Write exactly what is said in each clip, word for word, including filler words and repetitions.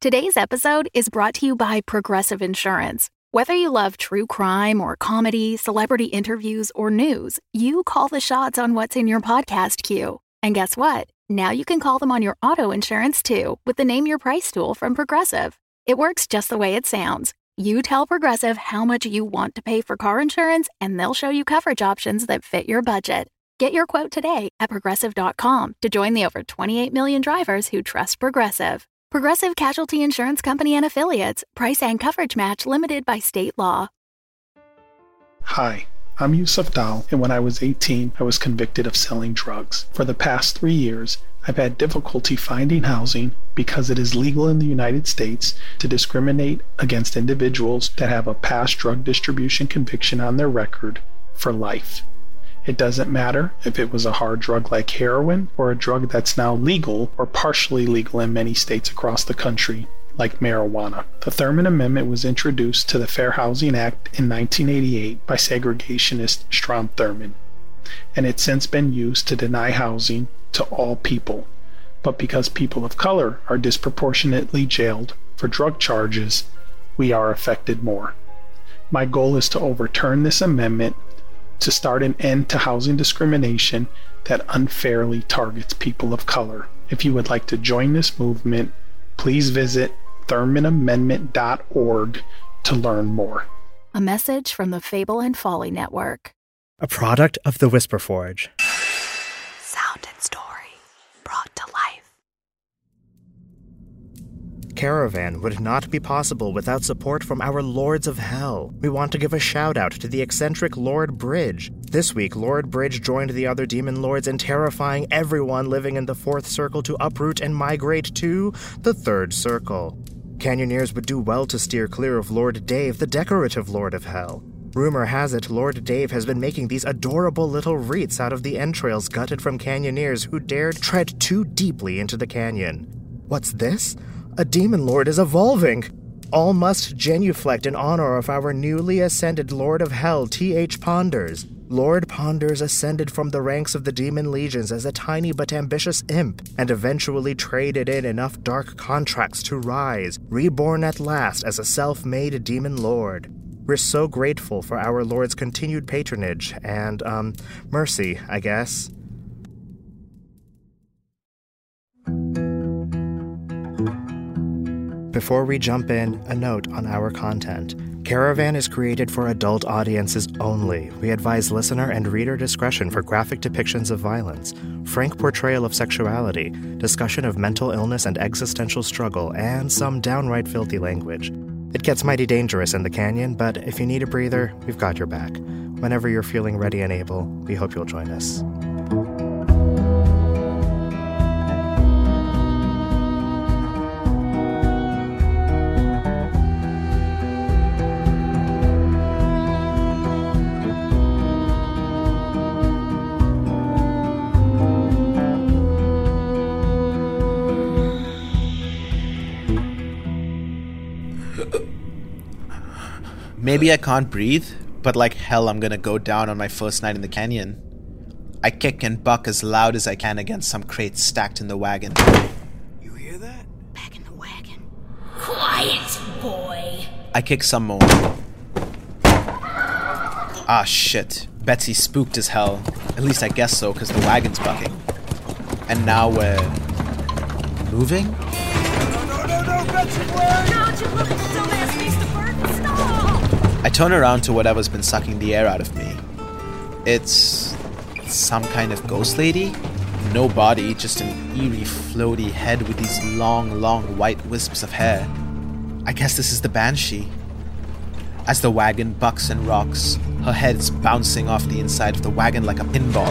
Today's episode is brought to you by Progressive Insurance. Whether you love true crime or comedy, celebrity interviews, or news, you call the shots on what's in your podcast queue. And guess what? Now you can call them on your auto insurance too with the Name Your Price tool from Progressive. It works just the way it sounds. You tell Progressive how much you want to pay for car insurance, and they'll show you coverage options that fit your budget. Get your quote today at Progressive dot com to join the over twenty-eight million drivers who trust Progressive. Progressive Casualty Insurance Company and Affiliates. Price and coverage match limited by state law. Hi, I'm Yusuf Dal, and when I was eighteen, I was convicted of selling drugs. For the past three years, I've had difficulty finding housing because it is legal in the United States to discriminate against individuals that have a past drug distribution conviction on their record for life. It doesn't matter if it was a hard drug like heroin or a drug that's now legal or partially legal in many states across the country, like marijuana. The Thurmond Amendment was introduced to the Fair Housing Act in nineteen eighty-eight by segregationist Strom Thurmond, and it's since been used to deny housing to all people. But because people of color are disproportionately jailed for drug charges, we are affected more. My goal is to overturn this amendment to start an end to housing discrimination that unfairly targets people of color. If you would like to join this movement, please visit Thurmond Amendment dot org to learn more. A message from the Fable and Folly Network. A product of the Whisper Forge. Sound and story brought to life. Caravan would not be possible without support from our Lords of Hell. We want to give a shout out to the eccentric Lord Bridge. This week, Lord Bridge joined the other demon lords in terrifying everyone living in the fourth circle to uproot and migrate to the third circle. Canyoneers would do well to steer clear of Lord Dave, the decorative Lord of Hell. Rumor has it Lord Dave has been making these adorable little wreaths out of the entrails gutted from canyoneers who dared tread too deeply into the canyon. What's this? A demon lord is evolving! All must genuflect in honor of our newly ascended Lord of Hell, T H Ponders. Lord Ponders ascended from the ranks of the demon legions as a tiny but ambitious imp, and eventually traded in enough dark contracts to rise, reborn at last as a self-made demon lord. We're so grateful for our Lord's continued patronage, and, um, mercy, I guess. Before we jump in, a note on our content. Caravan is created for adult audiences only. We advise listener and reader discretion for graphic depictions of violence, frank portrayal of sexuality, discussion of mental illness and existential struggle, and some downright filthy language. It gets mighty dangerous in the canyon, but if you need a breather, we've got your back. Whenever you're feeling ready and able, we hope you'll join us. Maybe I can't breathe, but like hell I'm gonna go down on my first night in the canyon. I kick and buck as loud as I can against some crates stacked in the wagon. You hear that? Back in the wagon. Quiet, boy. I kick some more. Ah shit, Betsy spooked as hell. At least I guess so, cause the wagon's bucking. And now we're... moving? No, no, no, no, Betsy, wait! Don't you look at the dumbass Mister Burton, stop! I turn around to whatever's been sucking the air out of me. It's some kind of ghost lady? No body, just an eerie, floaty head with these long, long white wisps of hair. I guess this is the Banshee. As the wagon bucks and rocks, her head's bouncing off the inside of the wagon like a pinball.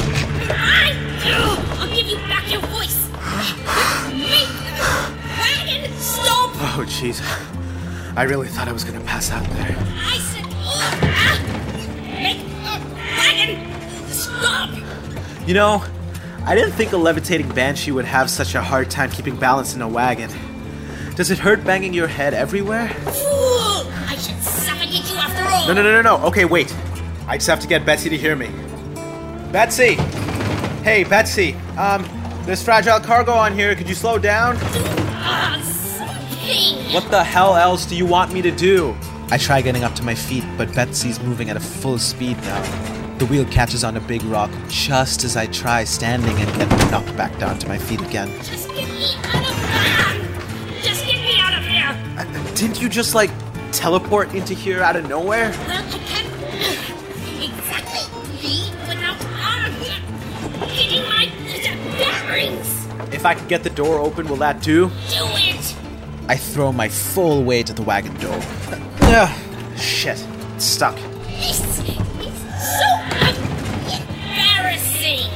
I'll give you back your voice! Make the wagon stop! Oh, jeez. I really thought I was gonna pass out there. I said, oh, make the wagon stop! You know, I didn't think a levitating banshee would have such a hard time keeping balance in a wagon. Does it hurt banging your head everywhere? Fool! I should suffocate you after all! No, no, no, no, no. Okay, wait. I just have to get Betsy to hear me. Betsy! Hey, Betsy. Um, there's fragile cargo on here. Could you slow down? Ah, son of a What the hell else do you want me to do? I try getting up to my feet, but Betsy's moving at a full speed now. The wheel catches on a big rock just as I try standing and get knocked back down to my feet again. Just get me out of here! Just get me out of here! Uh, didn't you just, like, teleport into here out of nowhere? Well, I can't exactly be without arms hitting my bearings. If I could get the door open, will that do? Do it! I throw my full weight at the wagon door. Ugh, shit, it's stuck. This is so embarrassing.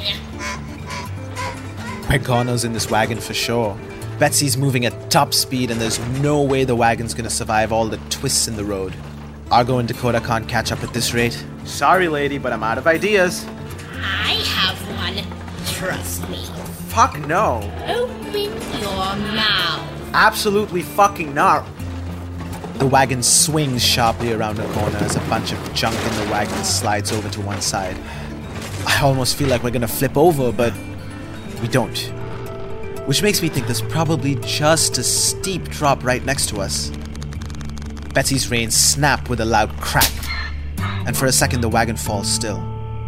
We're goners in this wagon for sure. Betsy's moving at top speed and there's no way the wagon's gonna survive all the twists in the road. Argo and Dakota can't catch up at this rate. Sorry, lady, but I'm out of ideas. I have one. Trust me. Fuck no. Open your mouth. Absolutely fucking not. The wagon swings sharply around a corner as a bunch of junk in the wagon slides over to one side. I almost feel like we're gonna flip over, but we don't. Which makes me think there's probably just a steep drop right next to us. Betsy's reins snap with a loud crack, and for a second the wagon falls still.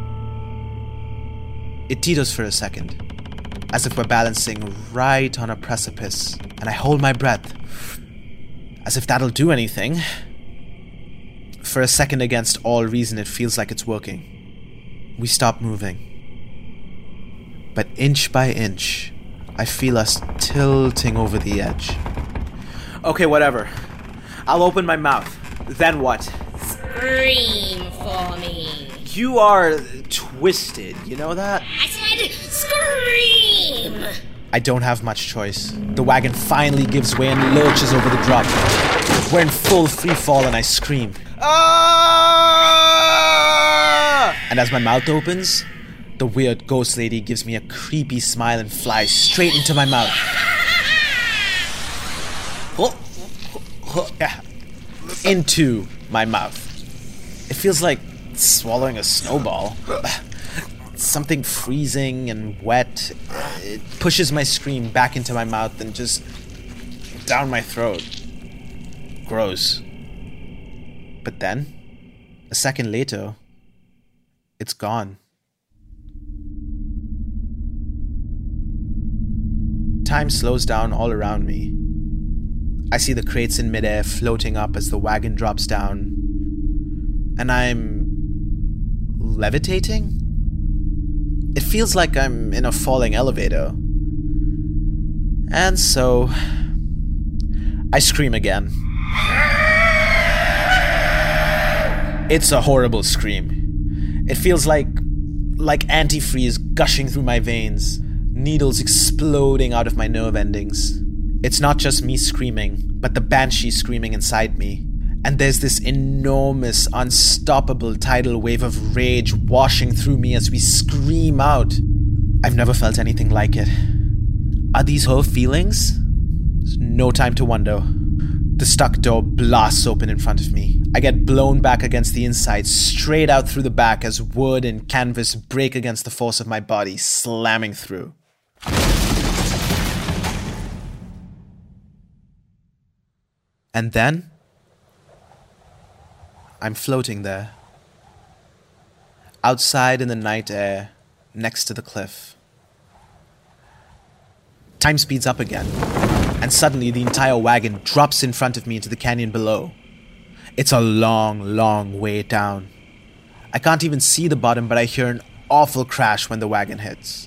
It teeters for a second, as if we're balancing right on a precipice, and I hold my breath, as if that'll do anything. For a second, against all reason, it feels like it's working. We stop moving. But inch by inch, I feel us tilting over the edge. Okay, whatever. I'll open my mouth. Then what? Scream for me. You are twisted, you know that? I said scream! I don't have much choice. The wagon finally gives way and lurches over the drop. We're in full free fall and I scream. Ah! And as my mouth opens, the weird ghost lady gives me a creepy smile and flies straight into my mouth. Into my mouth. It feels like swallowing a snowball. Something freezing and wet. It pushes my scream back into my mouth and just down my throat. Gross. But then, a second later, it's gone. Time slows down all around me. I see the crates in midair floating up as the wagon drops down. And I'm levitating? It feels like I'm in a falling elevator. And so, I scream again. It's a horrible scream. It feels like, like antifreeze gushing through my veins, needles exploding out of my nerve endings. It's not just me screaming, but the banshee screaming inside me. And there's this enormous, unstoppable tidal wave of rage washing through me as we scream out. I've never felt anything like it. Are these her feelings? There's no time to wonder. The stuck door blasts open in front of me. I get blown back against the inside, straight out through the back as wood and canvas break against the force of my body, slamming through. And then, I'm floating there, outside in the night air, next to the cliff. Time speeds up again, and suddenly the entire wagon drops in front of me into the canyon below. It's a long, long way down. I can't even see the bottom, but I hear an awful crash when the wagon hits.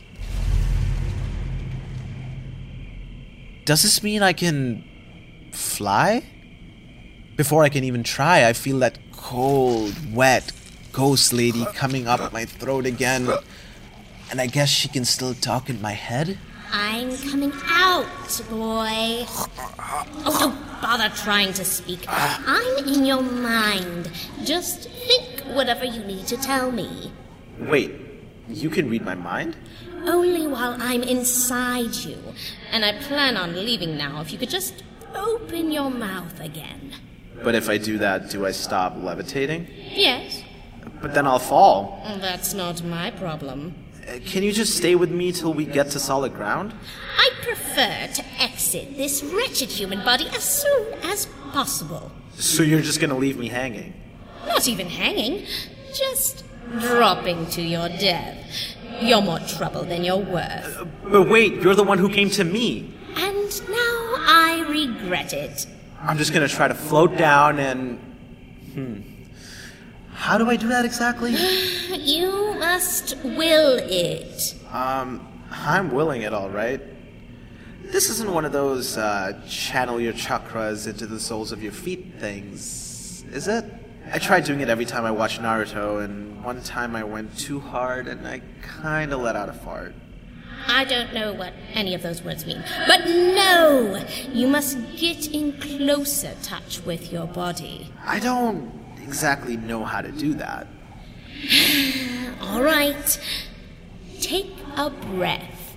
Does this mean I can fly? Before I can even try, I feel that cold, wet ghost lady coming up my throat again. And I guess she can still talk in my head? I'm coming out, boy. Oh, don't bother trying to speak. I'm in your mind. Just think whatever you need to tell me. Wait, you can read my mind? Only while I'm inside you. And I plan on leaving now if you could just open your mouth again. But if I do that, do I stop levitating? Yes. But then I'll fall. That's not my problem. Uh, Can you just stay with me till we get to solid ground? I prefer to exit exit this wretched human body as soon as possible. So you're just gonna leave me hanging? Not even hanging, just dropping to your death. You're more trouble than you're worth. Uh, but wait, you're the one who came to me. And now I regret it. I'm just gonna try to float down and... Hmm. How do I do that exactly? You must will it. Um, I'm willing it, all right. This isn't one of those, uh, channel your chakras into the soles of your feet things, is it? I tried doing it every time I watched Naruto, and one time I went too hard and I kinda let out a fart. I don't know what any of those words mean, but no! You must get in closer touch with your body. I don't exactly know how to do that. All right. Take a breath.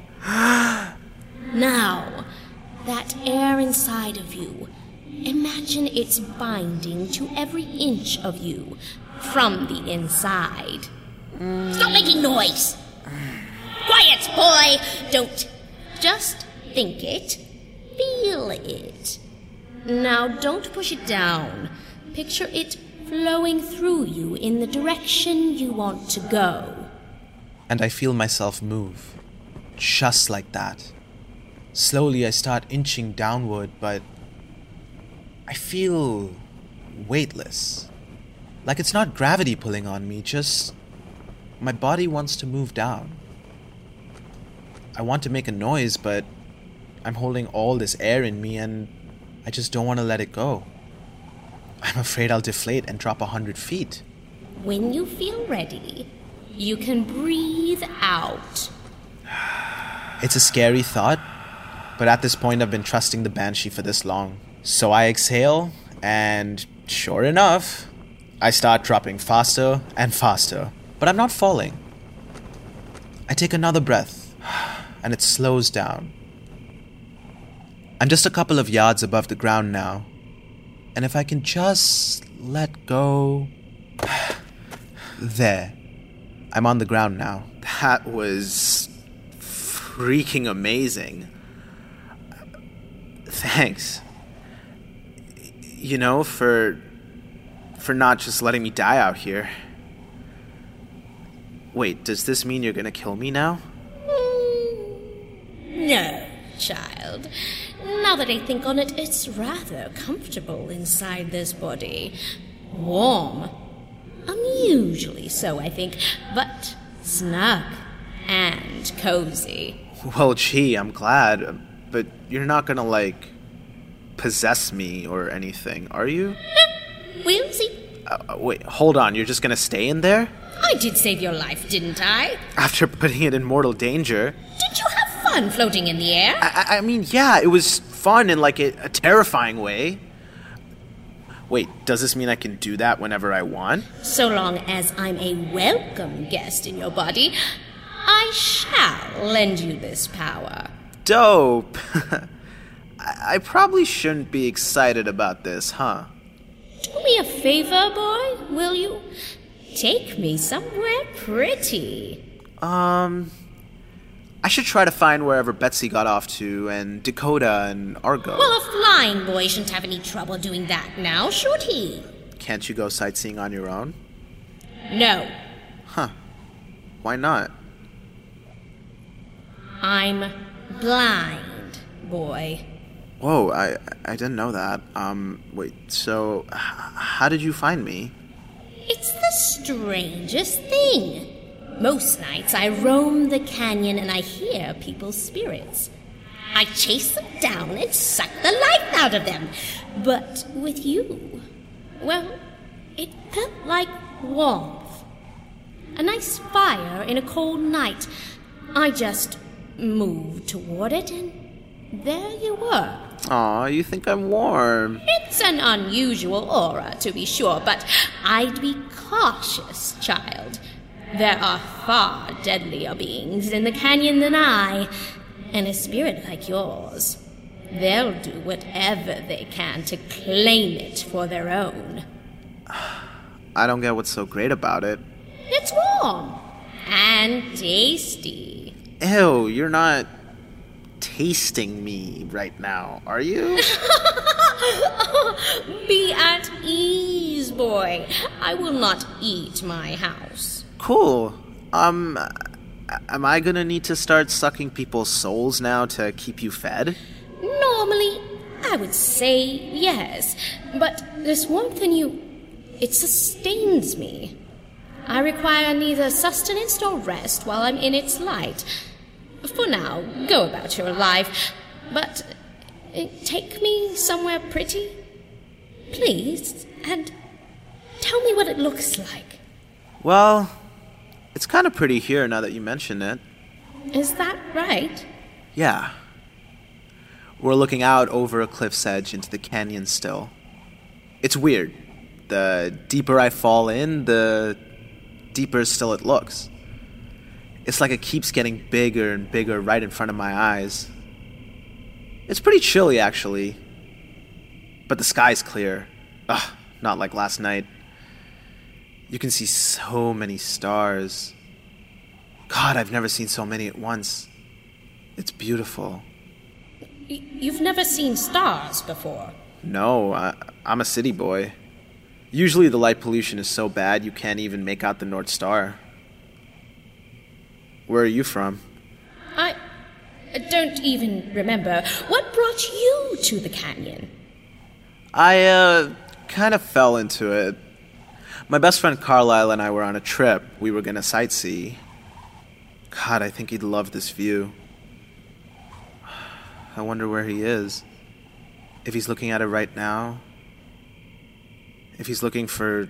Now, that air inside of you, imagine it's binding to every inch of you from the inside. Mm. Stop making noise! Quiet, boy! Don't. Just think it. Feel it. Now, don't push it down. Picture it flowing through you in the direction you want to go. And I feel myself move. Just like that. Slowly I start inching downward, but I feel weightless. Like it's not gravity pulling on me, just my body wants to move down. I want to make a noise, but I'm holding all this air in me and I just don't want to let it go. I'm afraid I'll deflate and drop a hundred feet. When you feel ready, you can breathe out. It's a scary thought, but at this point I've been trusting the Banshee for this long. So I exhale, and sure enough, I start dropping faster and faster. But I'm not falling. I take another breath, and it slows down. I'm just a couple of yards above the ground now. And if I can just let go... There. I'm on the ground now. That was freaking amazing. Thanks. You know, for... for not just letting me die out here. Wait, does this mean you're gonna kill me now? No, child. Now that I think on it, it's rather comfortable inside this body. Warm. Unusually so, I think, but snug and cozy. Well, gee, I'm glad, but you're not gonna, like, possess me or anything, are you? We'll see. Uh, wait, hold on, you're just gonna stay in there? I did save your life, didn't I? After putting it in mortal danger. Did you have fun floating in the air? I, I mean, yeah, it was fun in, like, a, a terrifying way. Wait, does this mean I can do that whenever I want? So long as I'm a welcome guest in your body, I shall lend you this power. Dope. I, I probably shouldn't be excited about this, huh? Do me a favor, boy, will you? Take me somewhere pretty. Um... I should try to find wherever Betsy got off to, and Dakota and Argo. Well, a flying boy shouldn't have any trouble doing that now, should he? Can't you go sightseeing on your own? No. Huh. Why not? I'm blind, boy. Whoa, I I didn't know that. Um, wait, so h- how did you find me? It's the strangest thing. Most nights I roam the canyon and I hear people's spirits. I chase them down and suck the life out of them. But with you, well, it felt like warmth. A nice fire in a cold night. I just moved toward it and there you were. Aw, you think I'm warm. It's an unusual aura, to be sure, but I'd be cautious, child. There are far deadlier beings in the canyon than I, and a spirit like yours. They'll do whatever they can to claim it for their own. I don't get what's so great about it. It's warm and tasty. Ew, you're not tasting me right now, are you? Be at ease, boy. I will not eat my house. Cool. Um, am I gonna need to start sucking people's souls now to keep you fed? Normally, I would say yes. But this warmth in you, it sustains me. I require neither sustenance nor rest while I'm in its light. For now, go about your life. But uh, take me somewhere pretty, please, and tell me what it looks like. Well, it's kind of pretty here now that you mention it. Is that right? Yeah. We're looking out over a cliff's edge into the canyon still. It's weird. The deeper I fall in, the deeper still it looks. It's like it keeps getting bigger and bigger right in front of my eyes. It's pretty chilly, actually. But the sky's clear. Ugh, not like last night. You can see so many stars. God, I've never seen so many at once. It's beautiful. Y- you've never seen stars before? No, I, I'm a city boy. Usually the light pollution is so bad you can't even make out the North Star. Where are you from? I don't even remember. What brought you to the canyon? I, uh, kind of fell into it. My best friend Carlisle and I were on a trip. We were gonna sightsee. God, I think he'd love this view. I wonder where he is. If he's looking at it right now. If he's looking for...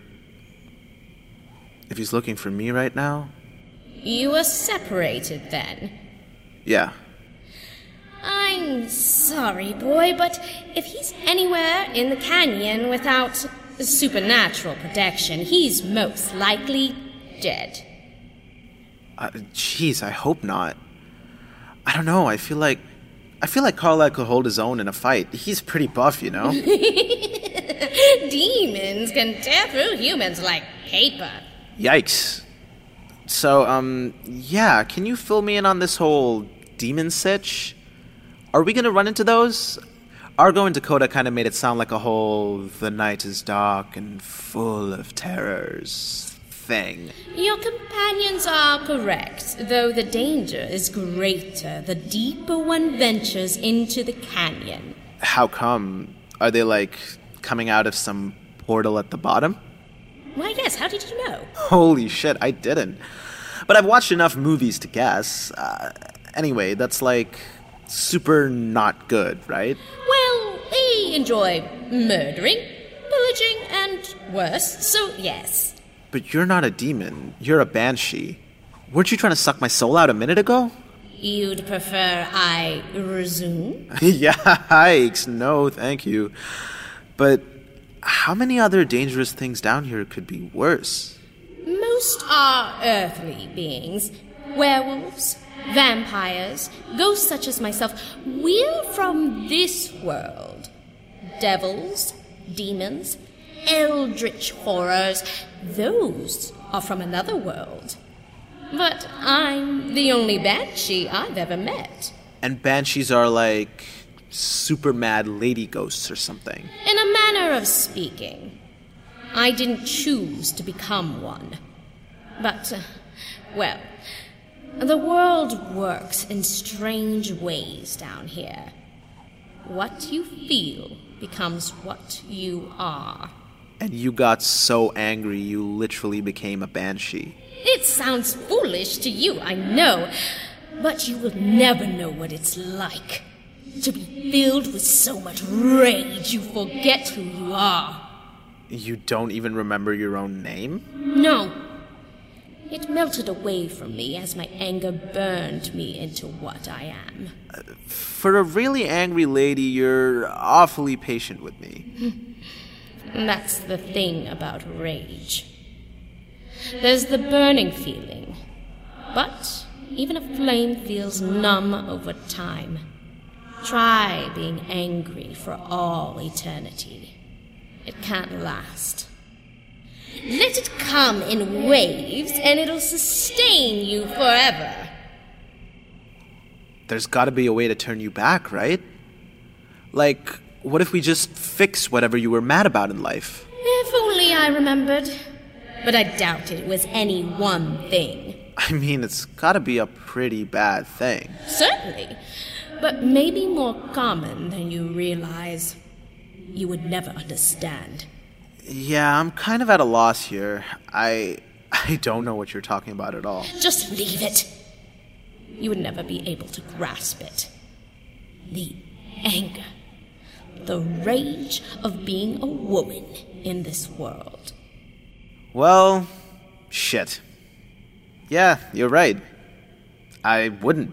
If he's looking for me right now? You were separated then? Yeah. I'm sorry, boy, but if he's anywhere in the canyon without supernatural protection, he's most likely dead. Uh, jeez, I hope not. I don't know, I feel like... I feel like Carlisle could hold his own in a fight. He's pretty buff, you know? Demons can tear through humans like paper. Yikes. So, um, yeah, can you fill me in on this whole demon sitch? Are we gonna run into those? Argo and Dakota kind of made it sound like a whole the night is dark and full of terrors thing. Your companions are correct, though the danger is greater the deeper one ventures into the canyon. How come? Are they, like, coming out of some portal at the bottom? Why, yes, how did you know? Holy shit, I didn't. But I've watched enough movies to guess. Uh, anyway, that's, like, super not good, right? Well, they enjoy murdering, pillaging, and worse, so yes. But you're not a demon. You're a banshee. Weren't you trying to suck my soul out a minute ago? You'd prefer I resume? Yikes, no, thank you. But how many other dangerous things down here could be worse? Most are earthly beings. Werewolves, vampires, ghosts such as myself. We're from this world. Devils, demons, eldritch horrors, those are from another world. But I'm the only banshee I've ever met. And banshees are like super mad lady ghosts or something. In a manner of speaking. I didn't choose to become one. But, uh, well, the world works in strange ways down here. What you feel becomes what you are. And you got so angry you literally became a banshee. It sounds foolish to you, I know, but you will never know what it's like to be filled with so much rage you forget who you are. You don't even remember your own name? No. It melted away from me as my anger burned me into what I am. Uh, for a really angry lady, you're awfully patient with me. That's the thing about rage. There's the burning feeling, but even a flame feels numb over time. Try being angry for all eternity. It can't last. Let it come in waves, and it'll sustain you forever. there's gotta be a way to turn you back, right? Like, what if we just fix whatever you were mad about in life? If only I remembered. But I doubt it was any one thing. I mean, it's gotta be a pretty bad thing. Certainly. But maybe more common than you realize. You would never understand. Yeah, I'm kind of at a loss here. I... I don't know what you're talking about at all. Just leave it. You would never be able to grasp it. The anger. The rage of being a woman in this world. Well, shit. Yeah, you're right. I wouldn't.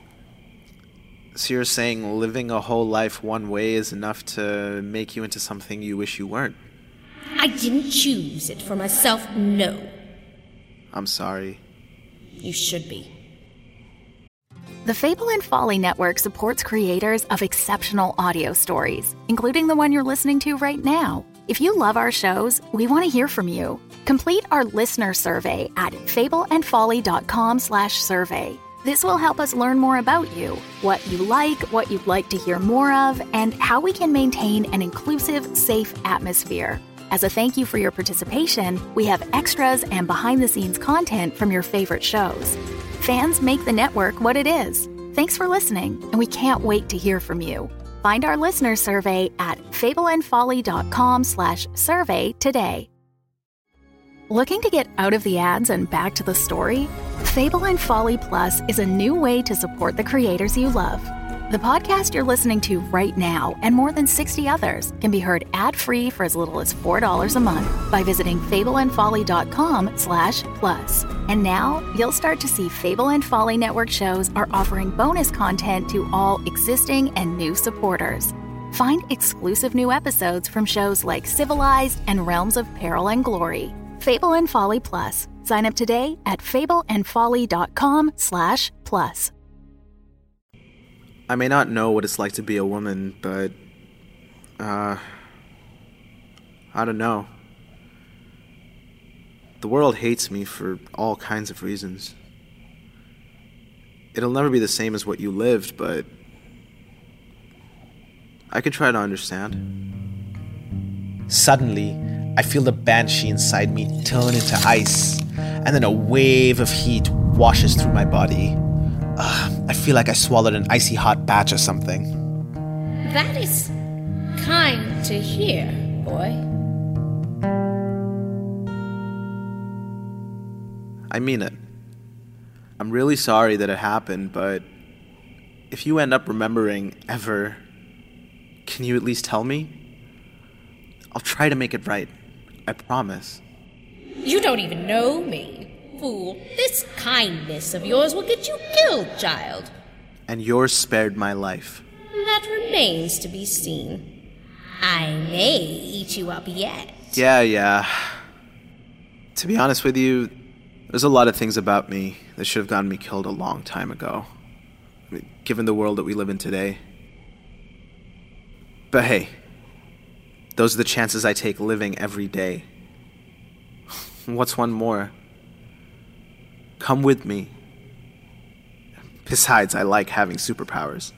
So you're saying living a whole life one way is enough to make you into something you wish you weren't? I didn't choose it for myself, no. I'm sorry. You should be. The Fable and Folly Network supports creators of exceptional audio stories, including the one you're listening to right now. If you love our shows, we want to hear from you. Complete our listener survey at fableandfolly.com slash survey. This will help us learn more about you, what you like, what you'd like to hear more of, and how we can maintain an inclusive, safe atmosphere. As a thank you for your participation, we have extras and behind-the-scenes content from your favorite shows. Fans make the network what it is. Thanks for listening, and we can't wait to hear from you. Find our listener survey at fableandfolly.com slash survey today. Looking to get out of the ads and back to the story? Fable and Folly Plus is a new way to support the creators you love. The podcast you're listening to right now and more than sixty others can be heard ad-free for as little as four dollars a month by visiting fableandfolly.com slash plus. And now you'll start to see Fable and Folly Network shows are offering bonus content to all existing and new supporters. Find exclusive new episodes from shows like Civilized and Realms of Peril and Glory. Fable and Folly Plus. Sign up today at fableandfolly.com slash plus. I may not know what it's like to be a woman, but, uh, I don't know. The world hates me for all kinds of reasons. It'll never be the same as what you lived, but I could try to understand. Suddenly, I feel the banshee inside me turn into ice, and then a wave of heat washes through my body. Uh, I feel like I swallowed an icy hot batch or something. That is kind to hear, boy. I mean it. I'm really sorry that it happened, but if you end up remembering ever, can you at least tell me? I'll try to make it right. I promise. You don't even know me. Fool, this kindness of yours will get you killed, child. And yours spared my life. That remains to be seen. I may eat you up yet. Yeah, yeah. To be honest with you, there's a lot of things about me that should have gotten me killed a long time ago. I mean, given the world that we live in today. But hey, those are the chances I take living every day. What's one more? Come with me. Besides, I like having superpowers.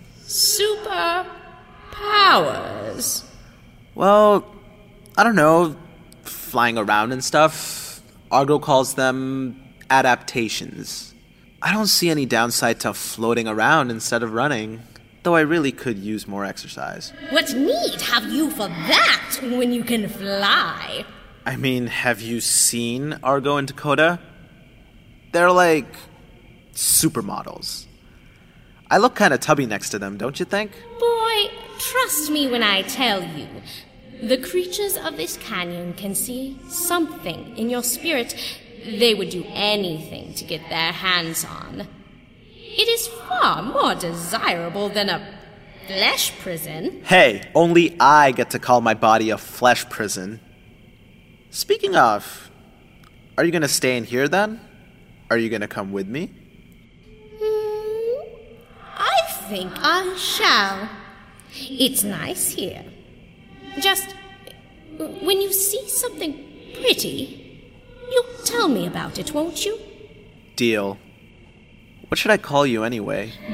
Superpowers? Well, I don't know. Flying around and stuff. Argo calls them adaptations. I don't see any downside to floating around instead of running, though I really could use more exercise. What need have you for that when you can fly? I mean, have you seen Argo and Dakota? They're like supermodels. I look kind of tubby next to them, don't you think? Boy, trust me when I tell you. The creatures of this canyon can see something in your spirit they would do anything to get their hands on. It is far more desirable than a flesh prison. Hey, only I get to call my body a flesh prison. Speaking of, are you going to stay in here then? Are you going to come with me? Hmm, I think I shall. It's nice here. Just, when you see something pretty, you'll tell me about it, won't you? Deal. What should I call you anyway? Ben!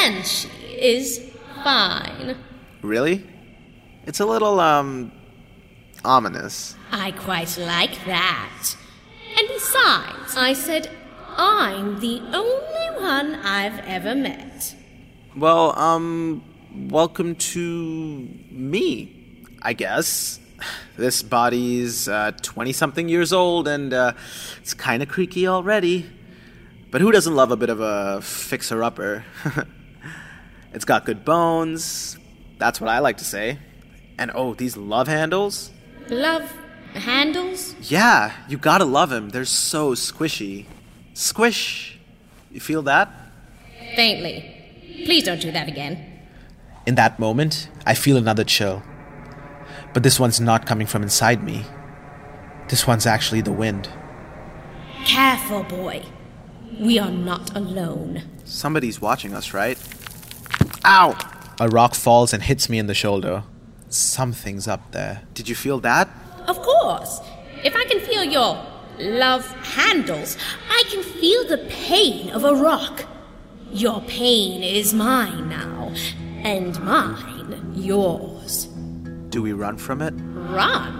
Banshee is fine. Really? It's a little, um, ominous. I quite like that. And besides, I said I'm the only one I've ever met. Well, um, welcome to me, I guess. This body's uh, twenty-something years old, and uh, it's kind of creaky already. But who doesn't love a bit of a fixer-upper? It's got good bones. That's what I like to say. And oh, these love handles? Love handles? Yeah, you gotta love them. They're so squishy. Squish. You feel that? Faintly. Please don't do that again. In that moment, I feel another chill. But this one's not coming from inside me. This one's actually the wind. Careful, boy. We are not alone. Somebody's watching us, right? Ow! A rock falls and hits me in the shoulder. Something's up there. Did you feel that? Of course. If I can feel your love handles, I can feel the pain of a rock. Your pain is mine now, and mine yours. Do we run from it? Run?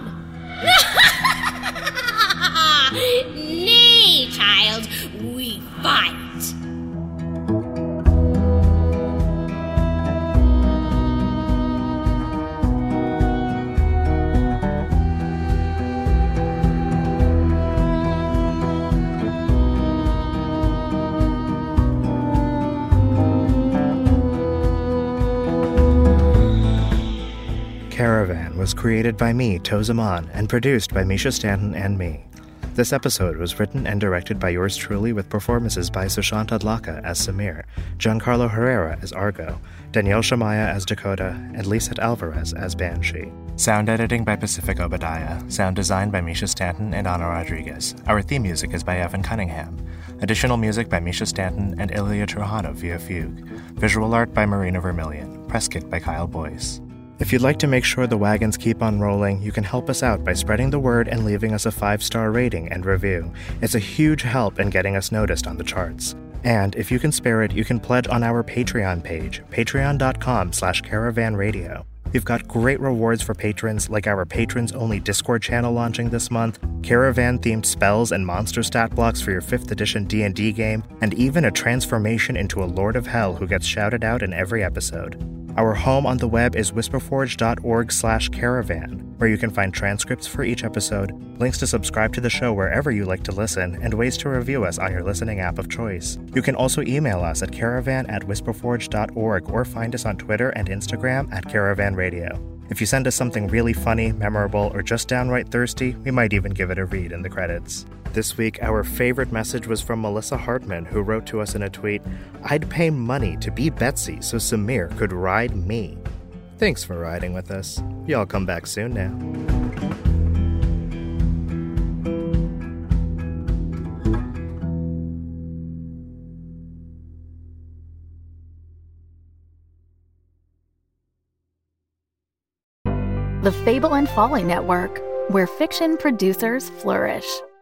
Nay, child, we fight. Caravan was created by me, Tozaman, and produced by Misha Stanton and me. This episode was written and directed by yours truly, with performances by Sushant Adlaka as Samir, Giancarlo Herrera as Argo, Danielle Shamaya as Dakota, and Lisette Alvarez as Banshee. Sound editing by Pacific Obadiah. Sound design by Misha Stanton and Ana Rodriguez. Our theme music is by Evan Cunningham. Additional music by Misha Stanton and Ilya Trujano via Fugue. Visual art by Marina Vermillion. Press kit by Kyle Boyce. If you'd like to make sure the wagons keep on rolling, you can help us out by spreading the word and leaving us a five-star rating and review. It's a huge help in getting us noticed on the charts. And if you can spare it, you can pledge on our Patreon page, patreon.com slash caravanradio. We've got great rewards for patrons, like our patrons-only Discord channel launching this month, Caravan-themed spells and monster stat blocks for your fifth edition D and D game, and even a transformation into a Lord of Hell who gets shouted out in every episode. Our home on the web is whisperforge.org slash caravan, where you can find transcripts for each episode, links to subscribe to the show wherever you like to listen, and ways to review us on your listening app of choice. You can also email us at caravan at whisperforge dot org or find us on Twitter and Instagram at caravan radio. If you send us something really funny, memorable, or just downright thirsty, we might even give it a read in the credits. This week, our favorite message was from Melissa Hartman, who wrote to us in a tweet, "I'd pay money to be Betsy so Samir could ride me." Thanks for riding with us. Y'all come back soon now. The Fable and Folly Network, where fiction producers flourish.